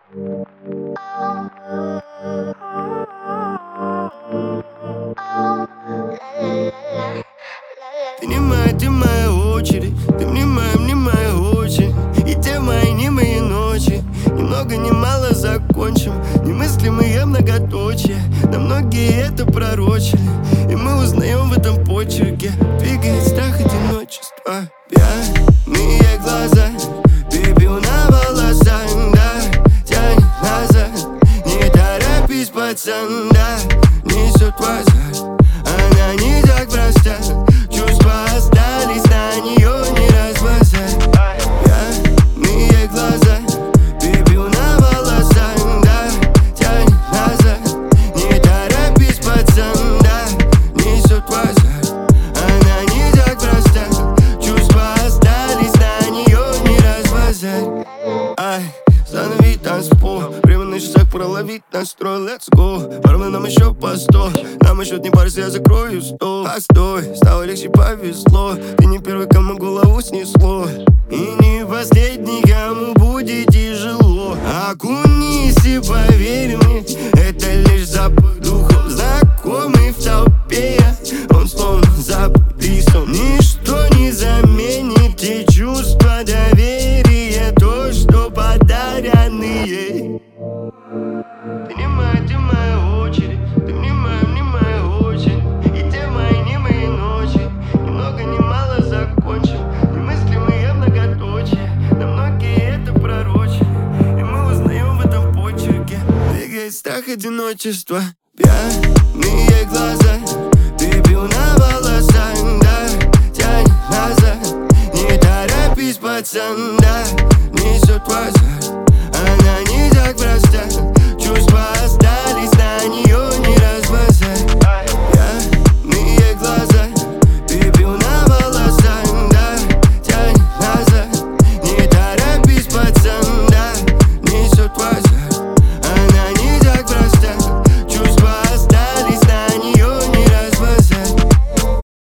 Ты моя очередь, ты мне моя очередь. И те мои, не мои ночи. Ни много, ни мало закончим. Немыслимые многоточия. Да многие это пророчили. И мы узнаем в этом почерке. Двигает страх одиночества. Пьяные глаза, пепел на волосах, да. Тянет назад, не торопись, пацан, да. Несет в азарт, она не так проста. Чувства остались, на нее не разбазарь. Пьяные глаза, пепел на волосах, да. Тянет назад, не торопись, пацан, да. Несет в азарт, она не так проста. Чувства остались, на нее не разбазарь. Занови танцпол, время на часах проловить настрой. Let's go, формы нам еще по 100. Нам еще не парься, я закрою стол. Постой, стало легче, повезло. Ты не первый, кому голову снесло. И не последний, кому будет тяжело. Окунись и поверь мне, это лишь запах духов, знакомый в толпе. Он словно запах рисом. Ничто не заменит те чувства доверия, то, что подарены ей. Ты моя очередь, ты мне моя очередь. И те мои, не мои ночи. Ни много, ни мало закончим. Немыслимые многоточия. Да многие это пророчили. И мы узнаем в этом почерке. Двигает страх одиночества. Пьяные глаза, пепел на волосах, да. Тянет назад, не торопись, пацан, да. Несет в азарт.